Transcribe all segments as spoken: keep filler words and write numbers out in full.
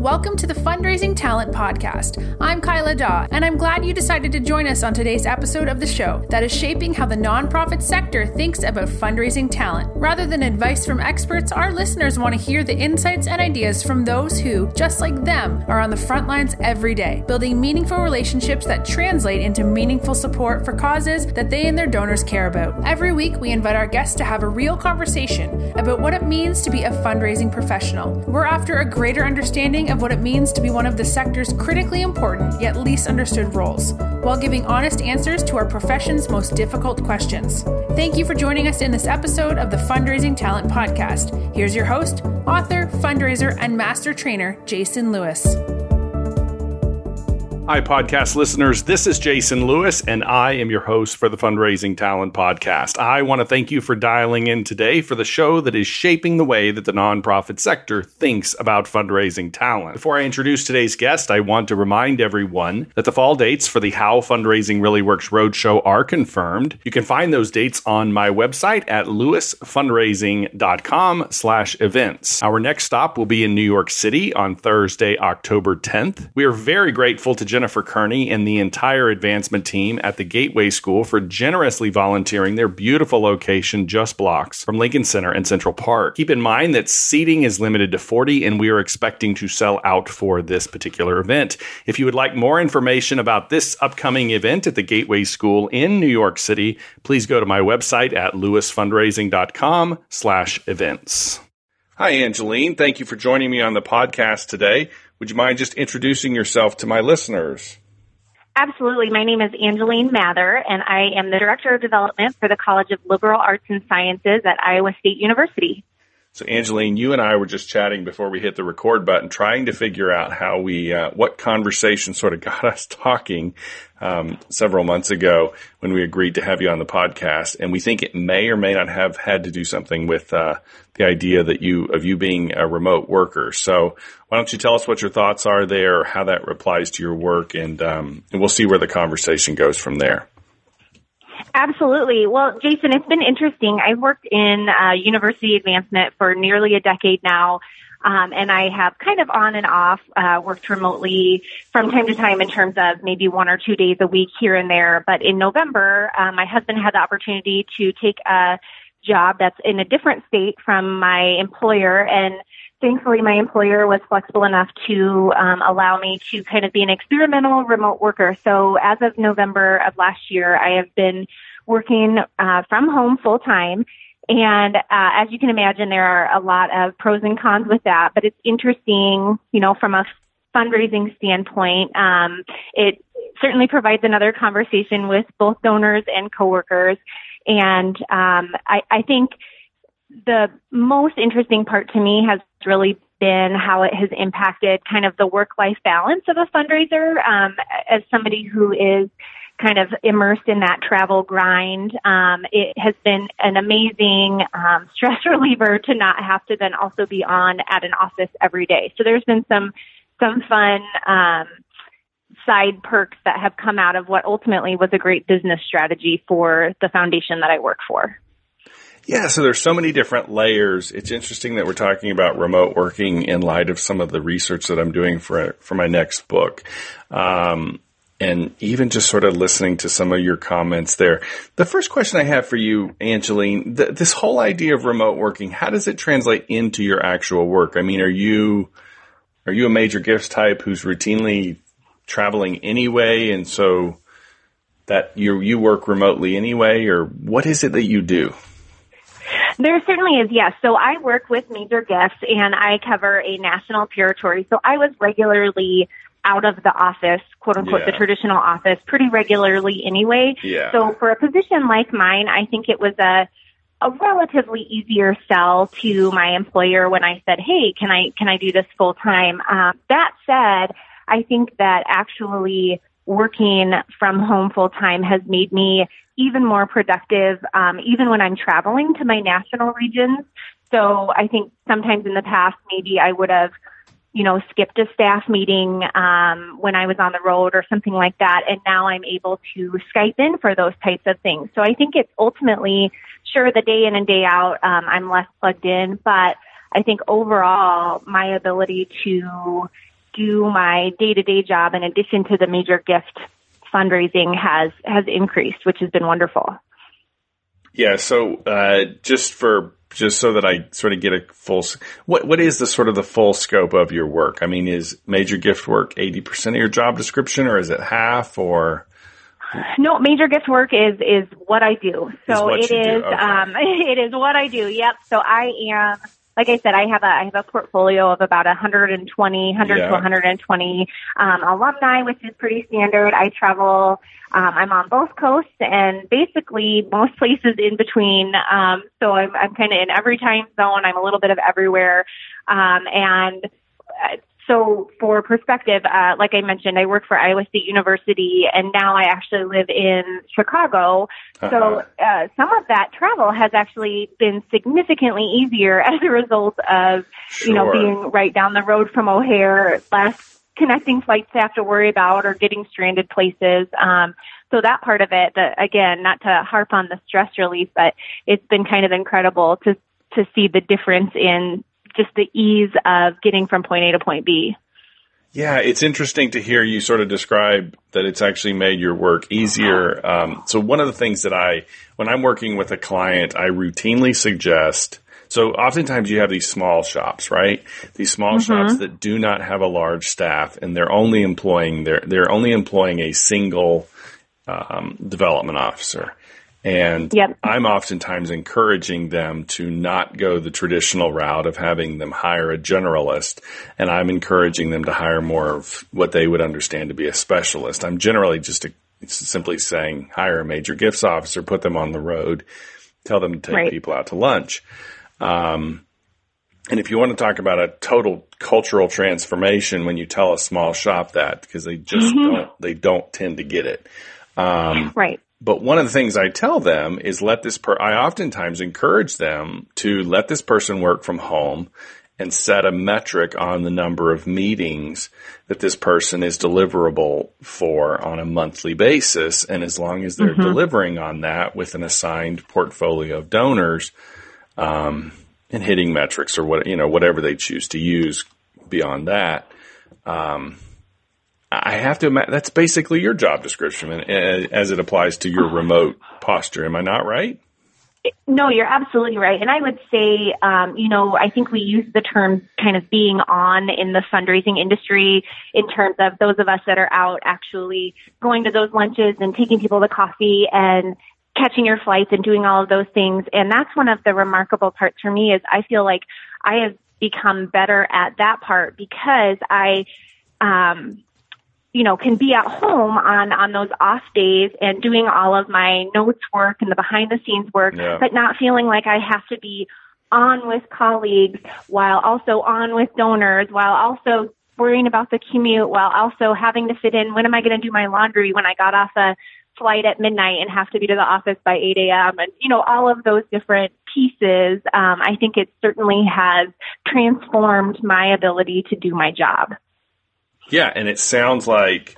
Welcome to the Fundraising Talent Podcast. I'm Kyla Daw, and I'm glad you decided to join us on today's episode of the show that is shaping how the nonprofit sector thinks about fundraising talent. Rather than advice from experts, our listeners want to hear the insights and ideas from those who, just like them, are on the front lines every day, building meaningful relationships that translate into meaningful support for causes that they and their donors care about. Every week, we invite our guests to have a real conversation about what it means to be a fundraising professional. We're after a greater understanding of what it means to be one of the sector's critically important yet least understood roles, while giving honest answers to our profession's most difficult questions. Thank you for joining us in this episode of the Fundraising Talent Podcast. Here's your host, author, fundraiser, and master trainer, Jason Lewis. Hi, podcast listeners. This is Jason Lewis, and I am your host for the Fundraising Talent Podcast. I want to thank you for dialing in today for the show that is shaping the way that the nonprofit sector thinks about fundraising talent. Before I introduce today's guest, I want to remind everyone that the fall dates for the How Fundraising Really Works Roadshow are confirmed. You can find those dates on my website at lewisfundraising.com slash events. Our next stop will be in New York City on Thursday, October tenth. We are very grateful to Jennifer Kearney and the entire advancement team at the Gateway School for generously volunteering their beautiful location just blocks from Lincoln Center and Central Park. Keep in mind that seating is limited to forty, and we are expecting to sell out for this particular event. If you would like more information about this upcoming event at the Gateway School in New York City, please go to my website at lewisfundraising.com slash events. Hi, Angeline. Thank you for joining me on the podcast today. Would you mind just introducing yourself to my listeners? Absolutely. My name is Angeline Mather, and I am the Director of Development for the College of Liberal Arts and Sciences at Iowa State University. So, Angeline, you and I were just chatting before we hit the record button, trying to figure out how we, uh, what conversation sort of got us talking um, several months ago when we agreed to have you on the podcast. And we think it may or may not have had to do something with uh, the idea that you of you being a remote worker. So, why don't you tell us what your thoughts are there, how that applies to your work, and, um, and we'll see where the conversation goes from there. Absolutely. Well, Jason, it's been interesting. I've worked in uh, university advancement for nearly a decade now, um, and I have kind of on and off uh, worked remotely from time to time in terms of maybe one or two days a week here and there. But in November, uh, my husband had the opportunity to take a job that's in a different state from my employer, and thankfully, my employer was flexible enough to um, allow me to kind of be an experimental remote worker. So as of November of last year, I have been working uh, from home full time. And uh, as you can imagine, there are a lot of pros and cons with that. But it's interesting, you know, from a fundraising standpoint, um, it certainly provides another conversation with both donors and coworkers. And um, I, I think the most interesting part to me has really been how it has impacted kind of the work-life balance of a fundraiser. Um, as somebody who is kind of immersed in that travel grind, um, it has been an amazing um, stress reliever to not have to then also be on at an office every day. So there's been some some fun um, side perks that have come out of what ultimately was a great business strategy for the foundation that I work for. Yeah, so there's so many different layers. It's interesting that we're talking about remote working in light of some of the research that I'm doing for for my next book. Um, and even just sort of listening to some of your comments there. The first question I have for you, Angeline, th- this whole idea of remote working, how does it translate into your actual work? I mean, are you are you a major gifts type who's routinely traveling anyway, and so that you you work remotely anyway, or what is it that you do? There certainly is, yes. So I work with Major Gifts, and I cover a national territory. So I was regularly out of the office, quote unquote, yeah. the traditional office, pretty regularly anyway. Yeah. So for a position like mine, I think it was a a relatively easier sell to my employer when I said, "Hey, can I can I do this full time?" Uh, that said, I think that actually working from home full time has made me even more productive, um, even when I'm traveling to my national regions. So I think sometimes in the past, maybe I would have, you know, skipped a staff meeting um, when I was on the road or something like that. And now I'm able to Skype in for those types of things. So I think it's ultimately, sure, the day in and day out, um, I'm less plugged in, but I think overall my ability to do my day-to-day job in addition to the major gift fundraising has, has increased, which has been wonderful. Yeah. So, uh, just for, just so that I sort of get a full, what, what is the sort of the full scope of your work? I mean, is major gift work eighty percent of your job description, or is it half, or? No, major gift work is, is what I do. So it is, okay. um, it is what I do. Yep. So I am, like I said, I have a, I have a portfolio of about one hundred twenty, one hundred yeah. to one hundred twenty, um, alumni, which is pretty standard. I travel, um, I'm on both coasts and basically most places in between. Um, so I'm, I'm kind of in every time zone. I'm a little bit of everywhere. Um, and, uh, So for perspective, uh, like I mentioned, I work for Iowa State University, and now I actually live in Chicago. Uh-huh. So uh, some of that travel has actually been significantly easier as a result of, sure. you know, being right down the road from O'Hare, less connecting flights to have to worry about or getting stranded places. Um, so that part of it, the, again, not to harp on the stress relief, but it's been kind of incredible to to see the difference in just the ease of getting from point A to point B. Yeah, it's interesting to hear you sort of describe that it's actually made your work easier. Um, so one of the things that I, when I'm working with a client, I routinely suggest, so oftentimes you have these small shops, right? These small mm-hmm. shops that do not have a large staff, and they're only employing, they're, they're only employing a single um, development officer. And yep. I'm oftentimes encouraging them to not go the traditional route of having them hire a generalist, and I'm encouraging them to hire more of what they would understand to be a specialist. I'm generally just a, simply saying hire a major gifts officer, put them on the road, tell them to take right. people out to lunch. Um, and if you want to talk about a total cultural transformation when you tell a small shop that, because they just mm-hmm. don't, they don't tend to get it. Um, right. But one of the things I tell them is let this per, I oftentimes encourage them to let this person work from home and set a metric on the number of meetings that this person is deliverable for on a monthly basis. And as long as they're mm-hmm. delivering on that with an assigned portfolio of donors, um, and hitting metrics or what, you know, whatever they choose to use beyond that, um, I have to imagine that's basically your job description as it applies to your remote posture. Am I not right? No, you're absolutely right. And I would say, um, you know, I think we use the term kind of being on in the fundraising industry in terms of those of us that are out actually going to those lunches and taking people to coffee and catching your flights and doing all of those things. And that's one of the remarkable parts for me is I feel like I have become better at that part because I, um, you know, can be at home on, on those off days and doing all of my notes work and the behind the scenes work, yeah. but not feeling like I have to be on with colleagues while also on with donors, while also worrying about the commute, while also having to fit in, when am I going to do my laundry when I got off a flight at midnight and have to be to the office by eight a.m. and, you know, all of those different pieces. Um, I think it certainly has transformed my ability to do my job. Yeah, and it sounds like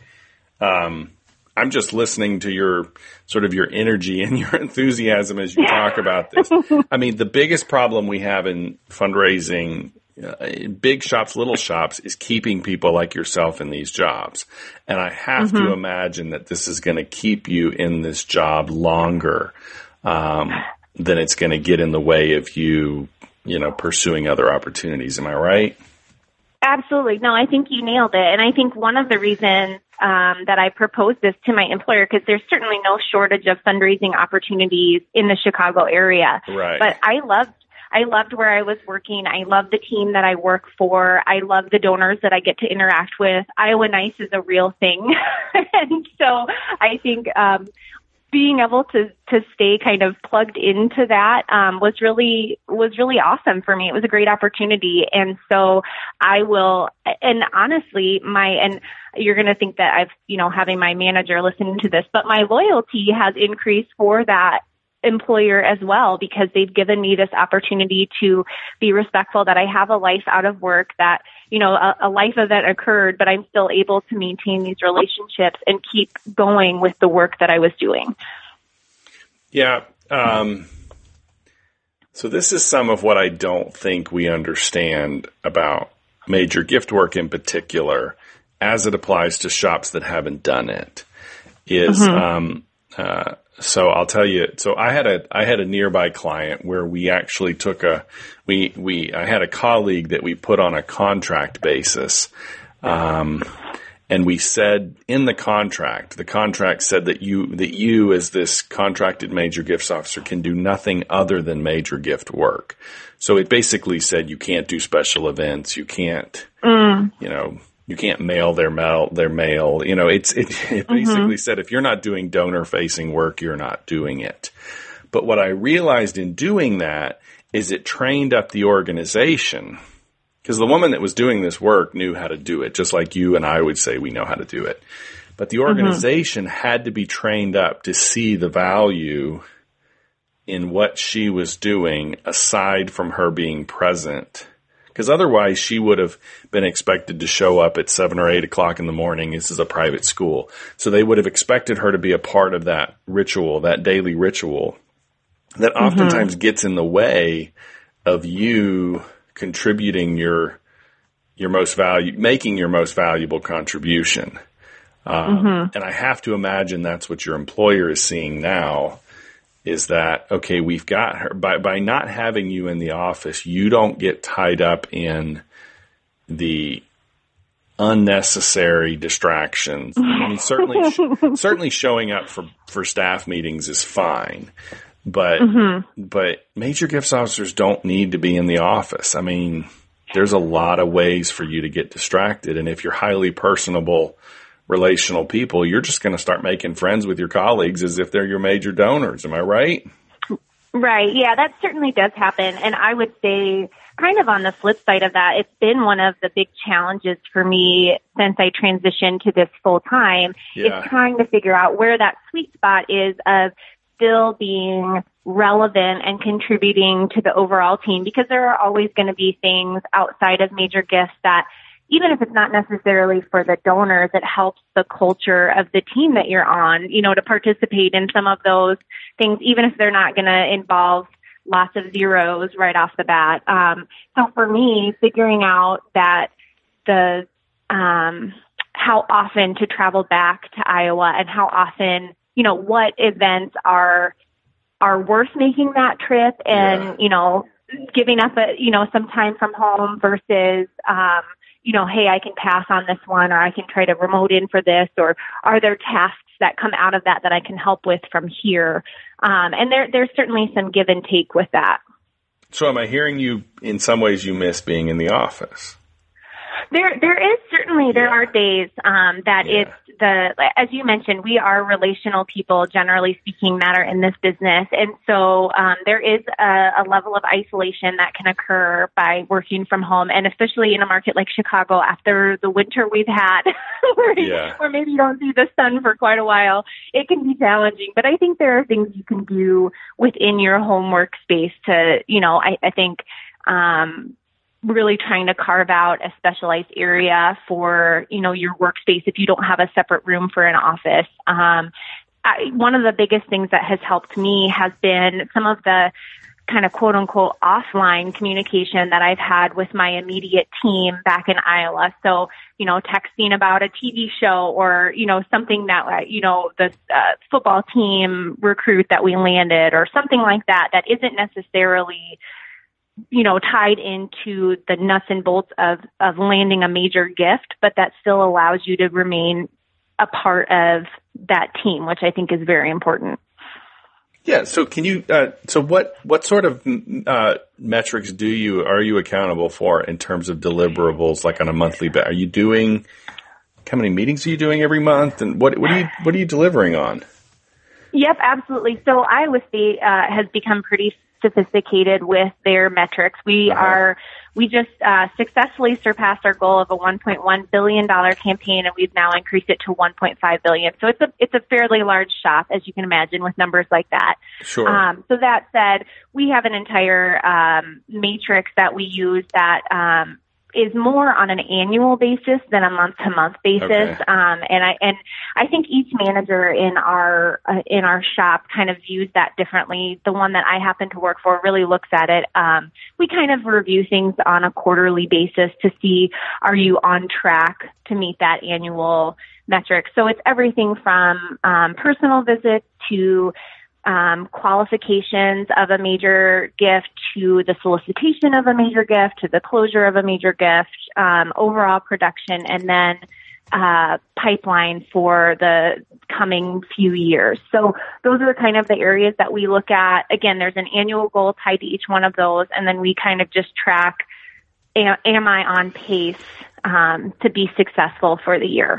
um, I'm just listening to your sort of your energy and your enthusiasm as you talk about this. I mean, the biggest problem we have in fundraising, uh, big shops, little shops, is keeping people like yourself in these jobs. And I have mm-hmm. to imagine that this is going to keep you in this job longer um, than it's going to get in the way of you, you know, pursuing other opportunities. Am I right? Absolutely. No, I think you nailed it. And I think one of the reasons um, that I proposed this to my employer, because there's certainly no shortage of fundraising opportunities in the Chicago area. Right. But I loved, I loved where I was working. I love the team that I work for. I love the donors that I get to interact with. Iowa Nice is a real thing. And so I think um, being able to, to stay kind of plugged into that um, was really was really awesome for me. It was a great opportunity. And so I will, and honestly, my, and you're going to think that I've, you know, having my manager listen to this, but my loyalty has increased for that employer as well, because they've given me this opportunity to be respectful that I have a life out of work, that, you know, a, a life event occurred, but I'm still able to maintain these relationships and keep going with the work that I was doing. Yeah. Um, so this is some of what I don't think we understand about major gift work in particular, as it applies to shops that haven't done it, is mm-hmm. um, uh, so I'll tell you. So I had a I had a nearby client where we actually took a we we I had a colleague that we put on a contract basis, um, and we said in the contract, the contract said that you that you as this contracted major gifts officer can do nothing other than major gift work. So it basically said you can't do special events, you can't, mm. you know. You can't mail their mail, their mail. You know, it's, it, it basically mm-hmm. said if you're not doing donor facing work, you're not doing it. But what I realized in doing that is it trained up the organization, because the woman that was doing this work knew how to do it, just like you and I would say we know how to do it. But the organization mm-hmm. had to be trained up to see the value in what she was doing aside from her being present. Because otherwise she would have been expected to show up at seven or eight o'clock in the morning. This is a private school. So they would have expected her to be a part of that ritual, that daily ritual that mm-hmm. oftentimes gets in the way of you contributing your, your most value, making your most valuable contribution. Um, mm-hmm. And I have to imagine that's what your employer is seeing now. Is that, okay, we've got her, by, by not having you in the office, you don't get tied up in the unnecessary distractions. I mean, certainly, certainly showing up for, for staff meetings is fine, but, mm-hmm. but major gifts officers don't need to be in the office. I mean, there's a lot of ways for you to get distracted. And if you're highly personable, relational people, you're just going to start making friends with your colleagues as if they're your major donors. Am I right? Right. Yeah, that certainly does happen. And I would say kind of on the flip side of that, it's been one of the big challenges for me since I transitioned to this full time yeah. is trying to figure out where that sweet spot is of still being relevant and contributing to the overall team, because there are always going to be things outside of major gifts that even if it's not necessarily for the donors, it helps the culture of the team that you're on, you know, to participate in some of those things, even if they're not going to involve lots of zeros right off the bat. Um, so for me, figuring out that the, um, how often to travel back to Iowa and how often, you know, what events are, are worth making that trip and, yeah. you know, giving up a, you know, some time from home versus, um, you know, hey, I can pass on this one, or I can try to remote in for this, or are there tasks that come out of that that I can help with from here? Um, and there, there's certainly some give and take with that. So am I hearing you, in some ways, you miss being in the office? There, there is certainly, there yeah. are days um, that yeah. it's the, as you mentioned, we are relational people, generally speaking, that are in this business. And so um, there is a, a level of isolation that can occur by working from home. And especially in a market like Chicago, after the winter we've had, where, yeah. where maybe you don't see the sun for quite a while, it can be challenging. But I think there are things you can do within your home workspace to, you know, I, I think, um, really trying to carve out a specialized area for, you know, your workspace if you don't have a separate room for an office. Um, I, one of the biggest things that has helped me has been some of the kind of quote unquote offline communication that I've had with my immediate team back in Iowa. So, you know, texting about a T V show or, you know, something that, you know, the uh, football team recruit that we landed or something like that, that isn't necessarily, you know, tied into the nuts and bolts of, of landing a major gift, but that still allows you to remain a part of that team, which I think is very important. Yeah. So can you, uh, so what, what sort of, uh, metrics do you, are you accountable for in terms of deliverables, like on a monthly basis? Are you doing, how many meetings are you doing every month? And what, what are you, what are you delivering on? Yep, absolutely. So Iowa State, uh, has become pretty sophisticated with their metrics. We uh-huh. are, we just uh, successfully surpassed our goal of a one point one billion dollars campaign, and we've now increased it to one point five billion dollars. So it's a, it's a fairly large shop, as you can imagine, with numbers like that. Sure. Um, so that said, we have an entire um, matrix that we use that um, is more on an annual basis than a month-to-month basis. Okay. Um, and I and I think each manager in our uh, in our shop kind of views that differently. The one that I happen to work for really looks at it. Um, we kind of review things on a quarterly basis to see, are you on track to meet that annual metric? So it's everything from um, personal visits to Um, qualifications of a major gift to the solicitation of a major gift to the closure of a major gift, um, overall production, and then uh, pipeline for the coming few years. So those are kind of the areas that we look at. Again, there's an annual goal tied to each one of those, and then we kind of just track, am, am I on pace um, to be successful for the year?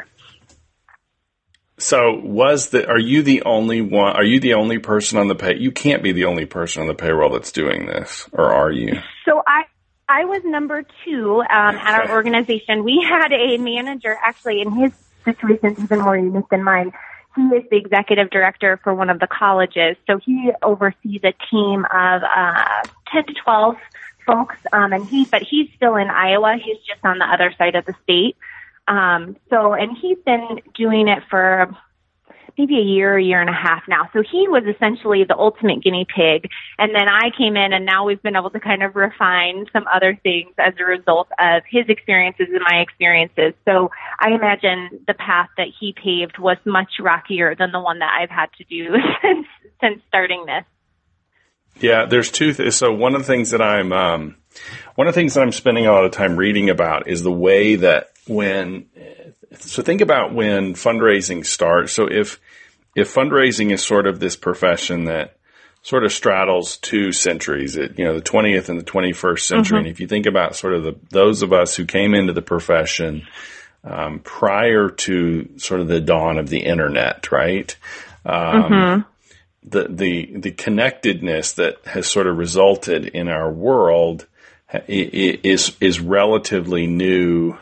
So was the, are you the only one, are you the only person on the pay? You can't be the only person on the payroll that's doing this, or are you? So I, I was number two um, at our organization. We had a manager, actually, in his situation is even more unique than mine. He is the executive director for one of the colleges. So he oversees a team of uh, ten to twelve folks, um, and he, but he's still in Iowa. He's just on the other side of the state. Um, so, and he's been doing it for maybe a year, a year and a half now. So he was essentially the ultimate guinea pig. And then I came in, and now we've been able to kind of refine some other things as a result of his experiences and my experiences. So I imagine the path that he paved was much rockier than the one that I've had to do since, since starting this. Yeah, there's two. Th- so one of the things that I'm, um, one of the things that I'm spending a lot of time reading about is the way that when, so think about when fundraising starts. So if, if fundraising is sort of this profession that sort of straddles two centuries, it, you know, the twentieth and the twenty-first century. Mm-hmm. And if you think about sort of the, those of us who came into the profession, um, prior to sort of the dawn of the internet, right? Um, mm-hmm. the, the, the connectedness that has sort of resulted in our world is, is relatively new.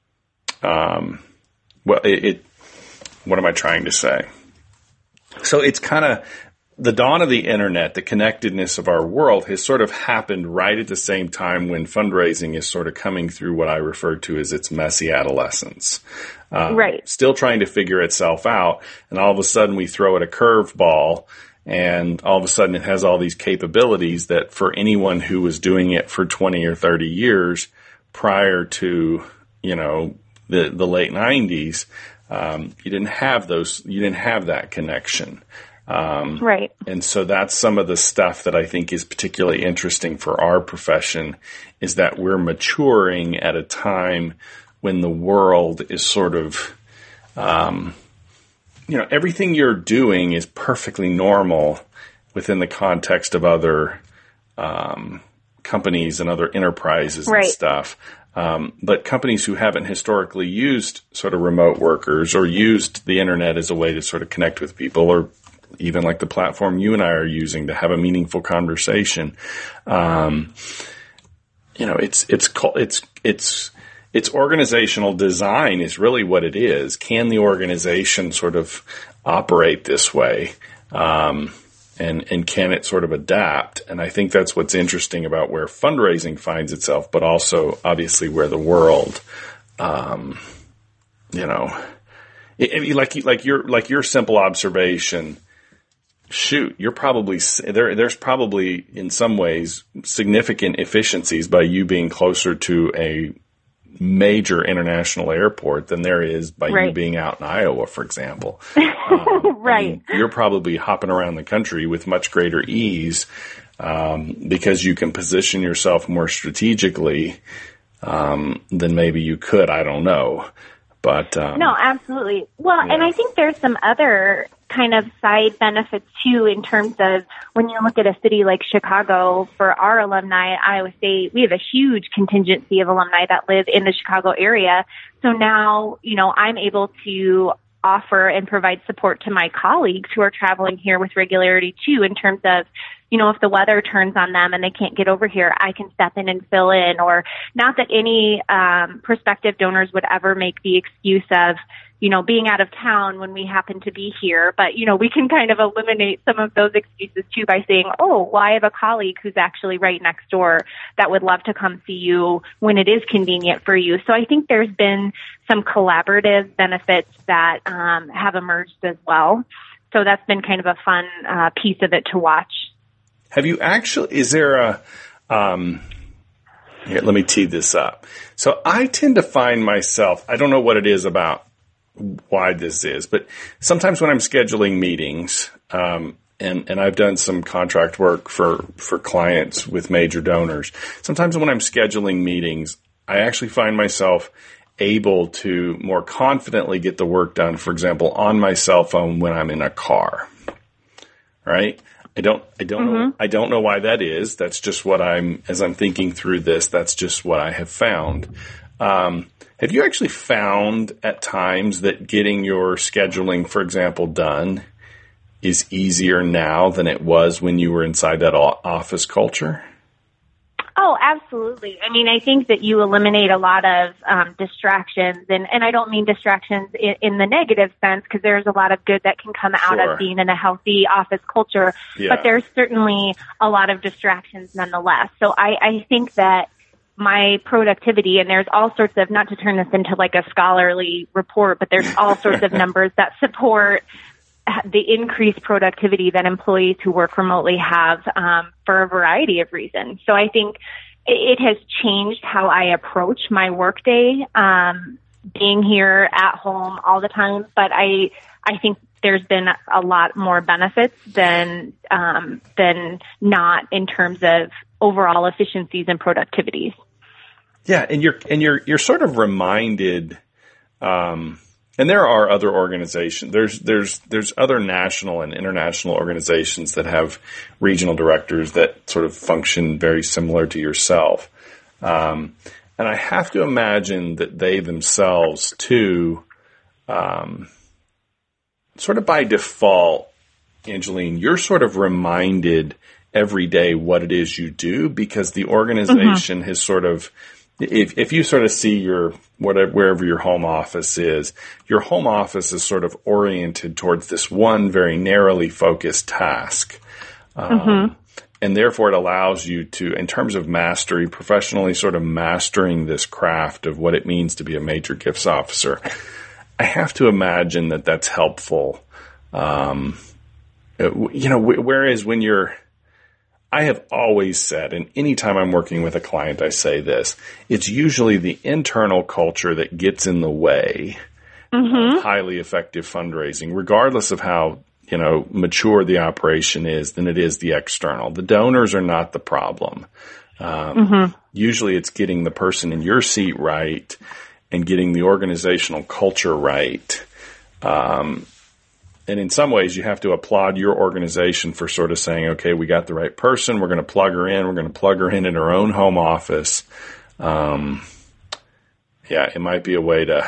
Um, well, it, it, what am I trying to say? So it's kind of the dawn of the internet, the connectedness of our world has sort of happened right at the same time when fundraising is sort of coming through what I refer to as its messy adolescence. Um, right. Still trying to figure itself out. And all of a sudden we throw it a curveball, and all of a sudden it has all these capabilities that for anyone who was doing it for twenty or thirty years prior to, you know, the, the late nineties, um, you didn't have those, you didn't have that connection. Um, right. And so that's some of the stuff that I think is particularly interesting for our profession, is that we're maturing at a time when the world is sort of, um, you know, everything you're doing is perfectly normal within the context of other, um, companies and other enterprises right. and stuff. Um, but companies who haven't historically used sort of remote workers or used the internet as a way to sort of connect with people, or even like the platform you and I are using to have a meaningful conversation, um, you know, it's, it's, it's, it's, it's organizational design is really what it is. Can the organization sort of operate this way? Um, And, and can it sort of adapt? And I think that's what's interesting about where fundraising finds itself, but also obviously where the world, um, you know, it, it, like like your like your simple observation. Shoot, you're probably there. There's probably in some ways significant efficiencies by you being closer to a major international airport than there is by right. you being out in Iowa, for example. Um, right. You're probably hopping around the country with much greater ease, um, because you can position yourself more strategically, um, than maybe you could. I don't know. But, um, no, absolutely. Well, yeah. and I think there's some other kind of side benefits too, in terms of when you look at a city like Chicago. For our alumni at Iowa State, we have a huge contingency of alumni that live in the Chicago area. So now, you know, I'm able to offer and provide support to my colleagues who are traveling here with regularity too, in terms of, you know, if the weather turns on them and they can't get over here, I can step in and fill in. Or not that any um, prospective donors would ever make the excuse of, you know, being out of town when we happen to be here. But, you know, we can kind of eliminate some of those excuses too by saying, oh, well, I have a colleague who's actually right next door that would love to come see you when it is convenient for you. So I think there's been some collaborative benefits that um, have emerged as well. So that's been kind of a fun uh, piece of it to watch. Have you actually, is there a, um, here, let me tee this up. So I tend to find myself, I don't know what it is about why this is, but sometimes when I'm scheduling meetings, um, and, and I've done some contract work for, for clients with major donors, sometimes when I'm scheduling meetings, I actually find myself able to more confidently get the work done, for example, on my cell phone when I'm in a car, right? I don't, I don't mm-hmm. know, I don't know why that is. That's just what I'm, as I'm thinking through this, that's just what I have found. Um, have you actually found at times that getting your scheduling, for example, done is easier now than it was when you were inside that office culture? Oh, absolutely. I mean, I think that you eliminate a lot of um, distractions, and, and I don't mean distractions in, in the negative sense, because there's a lot of good that can come out Sure. of being in a healthy office culture, yeah. but there's certainly a lot of distractions nonetheless. So I, I think that my productivity, and there's all sorts of, not to turn this into like a scholarly report, but there's all sorts of numbers that support the increased productivity that employees who work remotely have um, for a variety of reasons. So I think it has changed how I approach my workday, um, being here at home all the time. But I, I think there's been a lot more benefits than um, than not in terms of overall efficiencies and productivities. Yeah, and you're and you're you're sort of reminded. Um, And there are other organizations. There's there's there's other national and international organizations that have regional directors that sort of function very similar to yourself. Um, and I have to imagine that they themselves too, um, sort of by default, Angeline, you're sort of reminded every day what it is you do, because the organization mm-hmm. has sort of, If if you sort of see your whatever wherever your home office is, your home office is sort of oriented towards this one very narrowly focused task, um, mm-hmm. and therefore it allows you to, in terms of mastery, professionally sort of mastering this craft of what it means to be a major gifts officer. I have to imagine that that's helpful. Um, you know, whereas when you're I have always said, and anytime I'm working with a client, I say this, it's usually the internal culture that gets in the way mm-hmm. of highly effective fundraising, regardless of how, you know, mature the operation is, than it is the external. The donors are not the problem. Um, mm-hmm. Usually it's getting the person in your seat right and getting the organizational culture right. Um, And in some ways, you have to applaud your organization for sort of saying, okay, we got the right person. We're going to plug her in. We're going to plug her in in her own home office. Um, yeah, it might be a way to,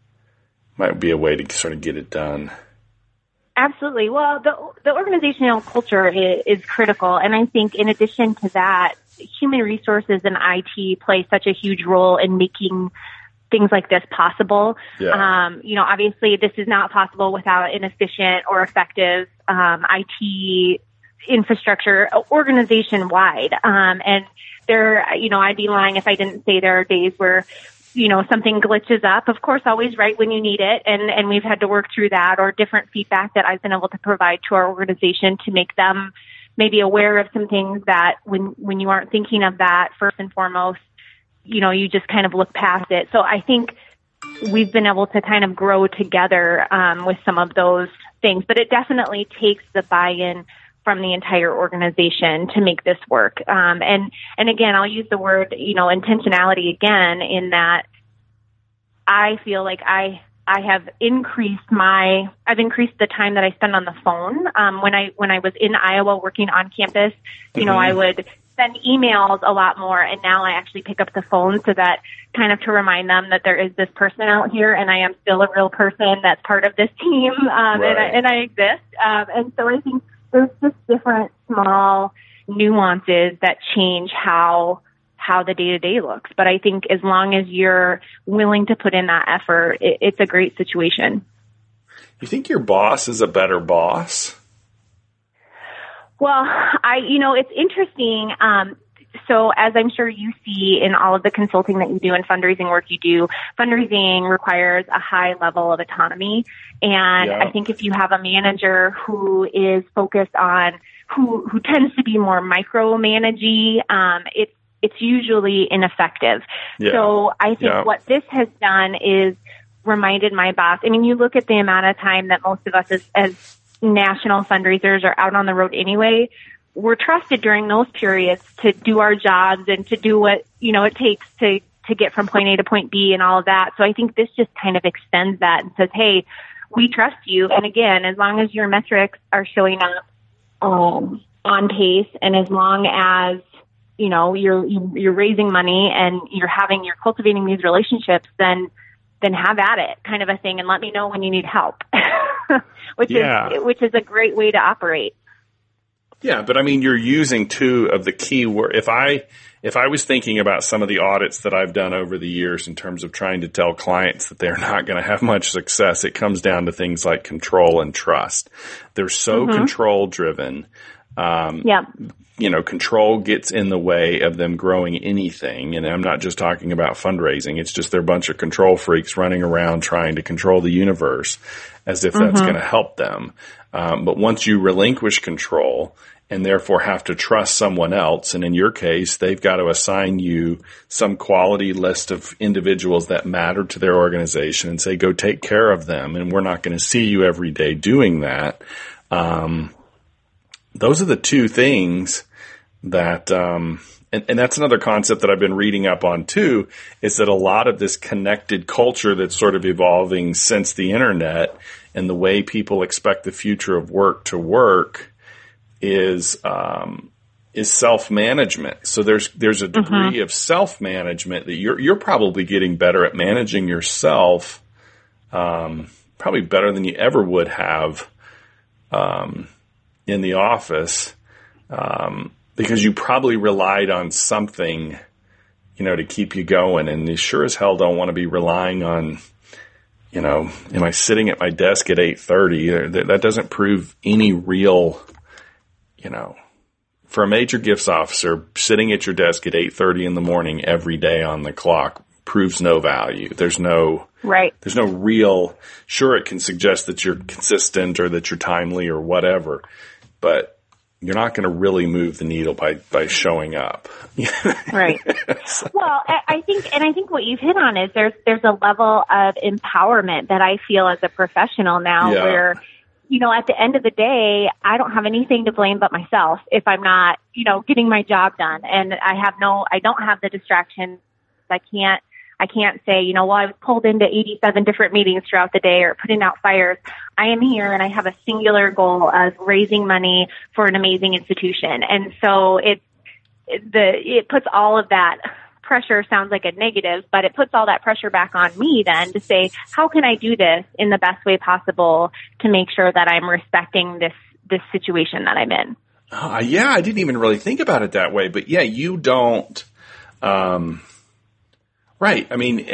might be a way to sort of get it done. Absolutely. Well, the, the organizational culture is, is critical. And I think in addition to that, human resources and I T play such a huge role in making things like this possible. Yeah. Um, you know, obviously this is not possible without an efficient or effective um, I T infrastructure organization wide. Um, and there, you know, I'd be lying if I didn't say there are days where, you know, something glitches up. Of course, always right when you need it. And, and we've had to work through that, or different feedback that I've been able to provide to our organization to make them maybe aware of some things that when, when you aren't thinking of that first and foremost, you know, you just kind of look past it. So I think we've been able to kind of grow together um, with some of those things, but it definitely takes the buy-in from the entire organization to make this work. Um, and, and again, I'll use the word, you know, intentionality again, in that I feel like I, I have increased my, I've increased the time that I spend on the phone. Um, when I, when I was in Iowa working on campus, you mm-hmm. know, I would send emails a lot more, and now I actually pick up the phone so that kind of to remind them that there is this person out here and I am still a real person that's part of this team, um, right. and, I, and I exist. Um, and so I think there's just different small nuances that change how how the day-to-day looks. But I think as long as you're willing to put in that effort, it, it's a great situation. You think your boss is a better boss? Well, I, you know, it's interesting. Um, so as I'm sure you see in all of the consulting that you do and fundraising work you do, fundraising requires a high level of autonomy. And yeah. I think if you have a manager who is focused on, who, who tends to be more micromanagey, um, it's, it's usually ineffective. Yeah. So I think yeah. what this has done is reminded my boss. I mean, you look at the amount of time that most of us as, as national fundraisers are out on the road anyway. We're trusted during those periods to do our jobs and to do what, you know, it takes to, to get from point A to point B and all of that. So I think this just kind of extends that and says, hey, we trust you. And again, as long as your metrics are showing up um, on pace, and as long as, you know, you're, you're raising money and you're having, you're cultivating these relationships, then, then have at it, kind of a thing. And let me know when you need help, which yeah. is, which is a great way to operate. Yeah, but I mean, you're using two of the key words. If I, if I was thinking about some of the audits that I've done over the years in terms of trying to tell clients that they're not going to have much success, it comes down to things like control and trust. They're so mm-hmm. control driven. Um, yeah. You know, control gets in the way of them growing anything. And I'm not just talking about fundraising. It's just they're a bunch of control freaks running around trying to control the universe as if that's mm-hmm. going to help them. Um, but once you relinquish control and therefore have to trust someone else, and in your case, they've got to assign you some quality list of individuals that matter to their organization and say, go take care of them. And we're not going to see you every day doing that. Um, Those are the two things that, um, and, and that's another concept that I've been reading up on too, is that a lot of this connected culture that's sort of evolving since the internet and the way people expect the future of work to work is, um, is self-management. So there's, there's a degree mm-hmm. of self-management that you're, you're probably getting better at managing yourself, um, probably better than you ever would have, um, in the office, um, because you probably relied on something, you know, to keep you going. And you sure as hell don't want to be relying on, you know, am I sitting at my desk at eight thirty? That doesn't prove any real, you know, for a major gifts officer, sitting at your desk at eight thirty in the morning every day on the clock proves no value. There's no, right. There's no real, sure, it can suggest that you're consistent or that you're timely or whatever, but you're not going to really move the needle by, by showing up. Right. So. Well, I think, and I think what you've hit on is there's, there's a level of empowerment that I feel as a professional now yeah. where, you know, at the end of the day, I don't have anything to blame but myself if I'm not, you know, getting my job done. And I have no, I don't have the distractions. I can't, I can't say, you know, well, I was pulled into eighty-seven different meetings throughout the day or putting out fires. I am here and I have a singular goal of raising money for an amazing institution. And so it, the, it puts all of that pressure, sounds like a negative, but it puts all that pressure back on me then to say, how can I do this in the best way possible to make sure that I'm respecting this, this situation that I'm in? Uh, yeah, I didn't even really think about it that way, but yeah, you don't, um, right. I mean,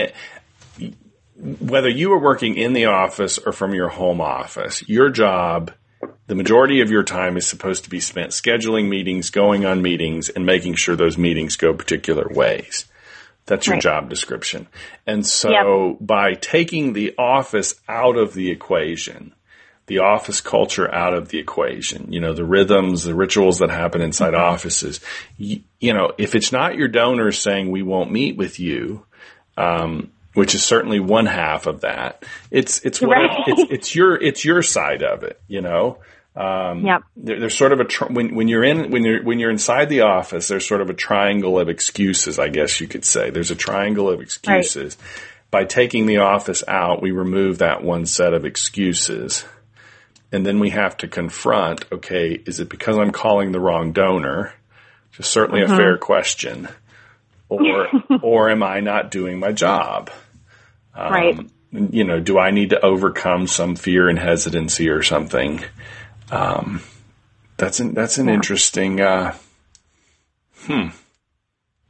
whether you are working in the office or from your home office, your job, the majority of your time is supposed to be spent scheduling meetings, going on meetings, and making sure those meetings go particular ways. That's your right. job description. And so yep. by taking the office out of the equation, the office culture out of the equation, you know, the rhythms, the rituals that happen inside mm-hmm. offices, you, you know, if it's not your donors saying we won't meet with you, Um, which is certainly one half of that. It's, it's what, right. it's, it's your, it's your side of it, you know? Um, yep. there, there's sort of a, tr- when, when you're in, when you're, when you're inside the office, there's sort of a triangle of excuses, I guess you could say. There's a triangle of excuses. Right. By taking the office out, we remove that one set of excuses. And then we have to confront, okay, is it because I'm calling the wrong donor? Which is certainly mm-hmm. a fair question. Or, or am I not doing my job? Um, right. You know, do I need to overcome some fear and hesitancy or something? Um, that's an, that's an yeah. interesting, uh, hmm.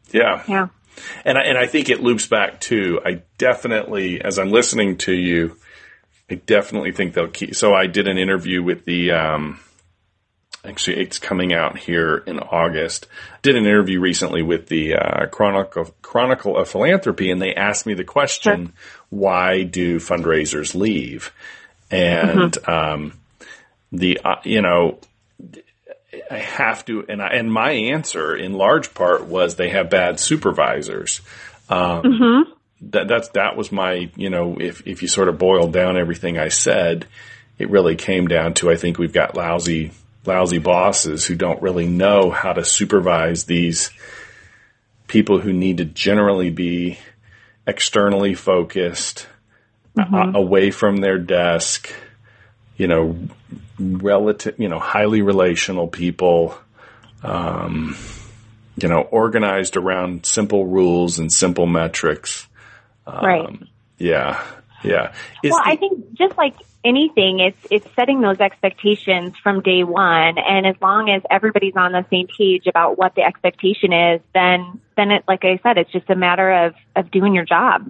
Yeah. Yeah. And I, and I think it loops back too. I definitely, as I'm listening to you, I definitely think they'll keep. So I did an interview with the, um, actually it's coming out here in August. Did an interview recently with the uh, Chronicle, Chronicle of Philanthropy, and they asked me the question, sure. why do fundraisers leave? And mm-hmm. um, the, uh, you know, I have to, and I, and my answer in large part was they have bad supervisors. Um, mm-hmm. that, that's, that was my, you know, if, if you sort of boiled down everything I said, it really came down to, I think we've got lousy, lousy bosses who don't really know how to supervise these people who need to generally be externally focused, mm-hmm. uh, away from their desk, you know, relative, you know, highly relational people, um, you know, organized around simple rules and simple metrics. Um, right. Yeah. Yeah. Is well, the, I think just like anything, it's, it's setting those expectations from day one. And as long as everybody's on the same page about what the expectation is, then, then it, like I said, it's just a matter of, of doing your job.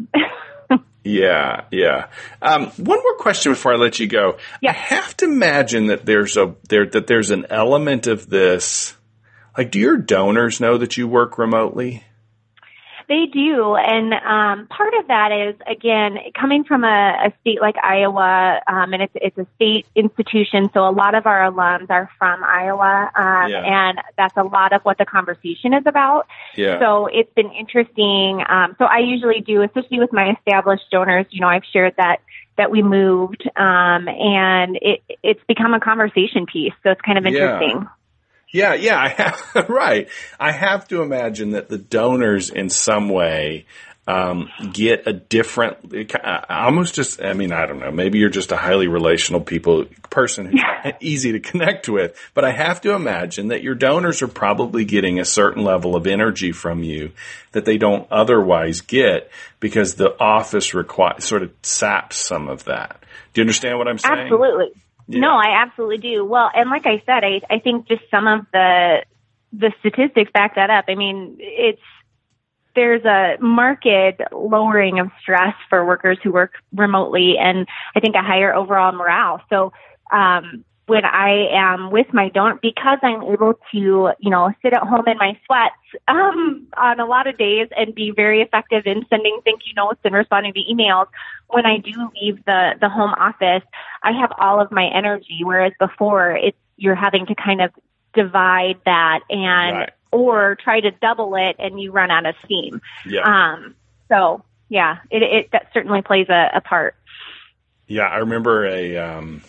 Yeah, yeah. Um, one more question before I let you go. Yeah. I have to imagine that there's a there that there's an element of this. Like, do your donors know that you work remotely? They do, and um, part of that is, again, coming from a, a state like Iowa, um, and it's it's a state institution, so a lot of our alums are from Iowa, um, yeah. and that's a lot of what the conversation is about. Yeah. So it's been interesting. Um, so I usually do, especially with my established donors, you know, I've shared that that we moved, um, and it, it's become a conversation piece, so it's kind of interesting. Yeah. Yeah, yeah, I have, right. I have to imagine that the donors in some way um, get a different, almost just, I mean, I don't know, maybe you're just a highly relational people person who's easy to connect with, but I have to imagine that your donors are probably getting a certain level of energy from you that they don't otherwise get because the office requires sort of saps some of that. Do you understand what I'm saying? Absolutely. Yeah. No, I absolutely do. Well, and like I said, I, I think just some of the the statistics back that up. I mean, it's there's a marked lowering of stress for workers who work remotely, and I think a higher overall morale. So um, when I am with my donor, because I'm able to, you know, sit at home in my sweats um, on a lot of days and be very effective in sending thank you notes and responding to emails. When I do leave the, the home office, I have all of my energy, whereas before it's you're having to kind of divide that and right. or try to double it and you run out of steam. Yeah. Um, so, yeah, it, it that certainly plays a, a part. Yeah, I remember a um,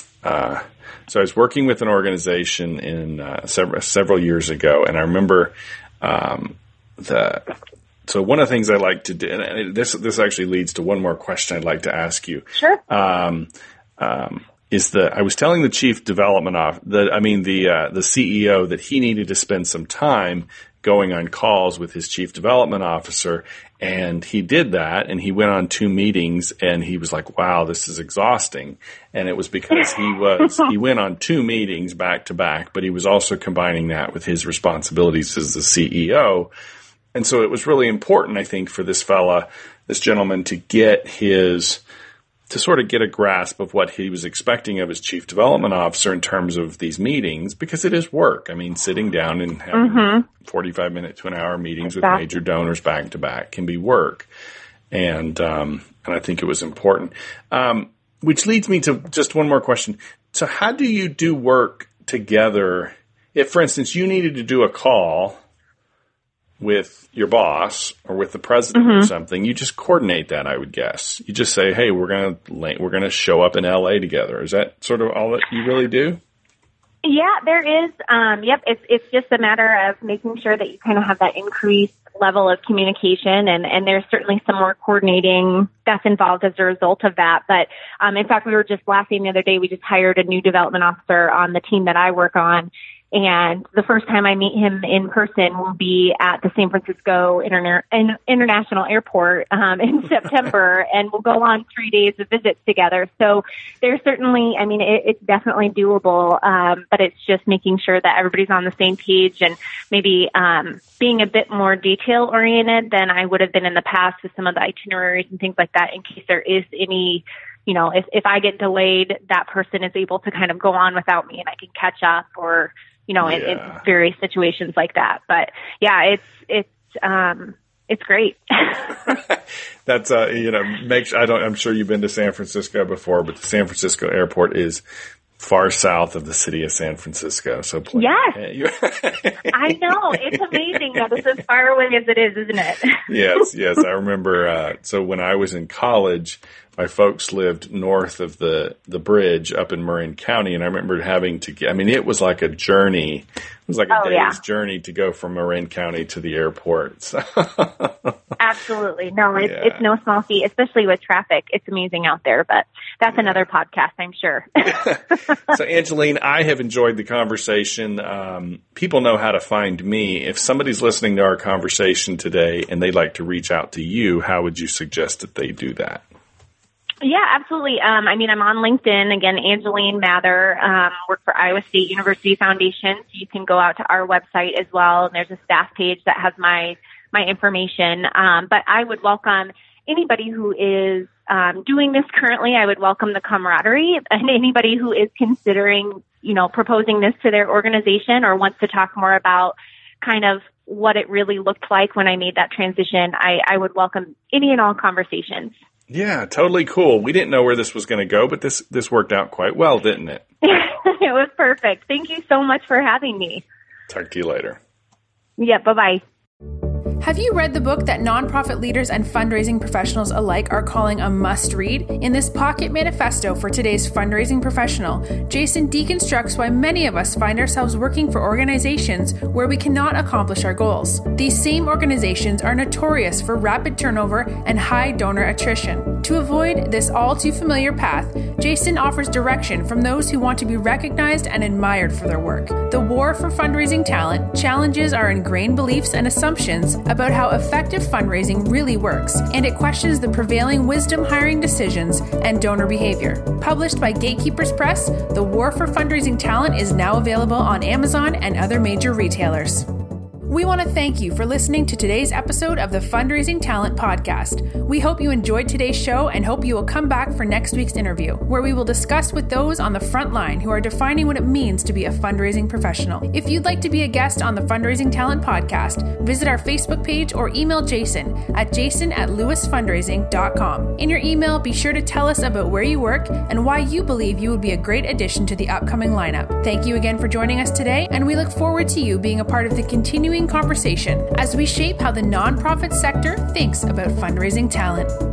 uh, so I was working with an organization in uh, several several years ago, and I remember um, the. So one of the things I like to do, and this this actually leads to one more question I'd like to ask you. Sure. Um, um, is the I was telling the chief development off the I mean the uh, the C E O that he needed to spend some time going on calls with his chief development officer, and he did that, and he went on two meetings, and he was like, "Wow, this is exhausting," and it was because he was he went on two meetings back to back, but he was also combining that with his responsibilities as the C E O. And so it was really important, I think, for this fella, this gentleman, to get his, to sort of get a grasp of what he was expecting of his chief development officer in terms of these meetings, because it is work. I mean, sitting down and having mm-hmm. forty-five minute to an hour meetings exactly. with major donors back to back can be work. And, um, and I think it was important. Um, which leads me to just one more question. So how do you do work together? If, for instance, you needed to do a call with your boss or with the president mm-hmm. or something, you just coordinate that, I would guess. You just say, "Hey, we're going to we're going to show up in L A together." Is that sort of all that you really do? Yeah, there is. Um, yep, it's it's just a matter of making sure that you kind of have that increased level of communication, and, and there's certainly some more coordinating that's involved as a result of that. But um, in fact, we were just laughing the other day. We just hired a new development officer on the team that I work on. And the first time I meet him in person will be at the San Francisco Interna- International Airport um, in September, and we'll go on three days of visits together. So there's certainly, I mean, it, it's definitely doable, um, but it's just making sure that everybody's on the same page and maybe um, being a bit more detail-oriented than I would have been in the past with some of the itineraries and things like that, in case there is any, you know, if, if I get delayed, that person is able to kind of go on without me and I can catch up, or you know, yeah. in, in various situations like that. But yeah, it's, it's, um, it's great. That's, uh, you know, makes, I don't, I'm sure you've been to San Francisco before, but the San Francisco airport is far south of the city of San Francisco. So please. Yes. I know. It's amazing that it's as far away as it is, isn't it? Yes. Yes. I remember, uh, so when I was in college, my folks lived north of the, the bridge up in Marin County, and I remember having to get, I mean, it was like a journey. It was like a oh, day's yeah. journey to go from Marin County to the airport. So. Absolutely. No, it's, yeah. it's no small feat, especially with traffic. It's amazing out there, but that's yeah. another podcast, I'm sure. So, Angeline, I have enjoyed the conversation. Um, people know how to find me. If somebody's listening to our conversation today and they'd like to reach out to you, how would you suggest that they do that? Yeah, absolutely. Um, I mean, I'm on LinkedIn. Again, Angeline Mather, um, work for Iowa State University Foundation. So you can go out to our website as well, and there's a staff page that has my my information. Um, but I would welcome anybody who is um, doing this currently. I would welcome the camaraderie, and anybody who is considering, you know, proposing this to their organization or wants to talk more about kind of what it really looked like when I made that transition. I, I would welcome any and all conversations. Yeah, totally cool. We didn't know where this was going to go, but this this worked out quite well, didn't it? It was perfect. Thank you so much for having me. Talk to you later. Yeah, bye-bye. Have you read the book that nonprofit leaders and fundraising professionals alike are calling a must-read? In this pocket manifesto for today's fundraising professional, Jason deconstructs why many of us find ourselves working for organizations where we cannot accomplish our goals. These same organizations are notorious for rapid turnover and high donor attrition. To avoid this all-too-familiar path, Jason offers direction from those who want to be recognized and admired for their work. The war for fundraising talent challenges our ingrained beliefs and assumptions about how effective fundraising really works, and it questions the prevailing wisdom hiring decisions and donor behavior. Published by Gatekeepers Press, The War for Fundraising Talent is now available on Amazon and other major retailers. We want to thank you for listening to today's episode of the Fundraising Talent Podcast. We hope you enjoyed today's show and hope you will come back for next week's interview, where we will discuss with those on the front line who are defining what it means to be a fundraising professional. If you'd like to be a guest on the Fundraising Talent Podcast, visit our Facebook page or email Jason at jason at lewis fundraising dot com. In your email, be sure to tell us about where you work and why you believe you would be a great addition to the upcoming lineup. Thank you again for joining us today, and we look forward to you being a part of the continuing conversation as we shape how the nonprofit sector thinks about fundraising talent.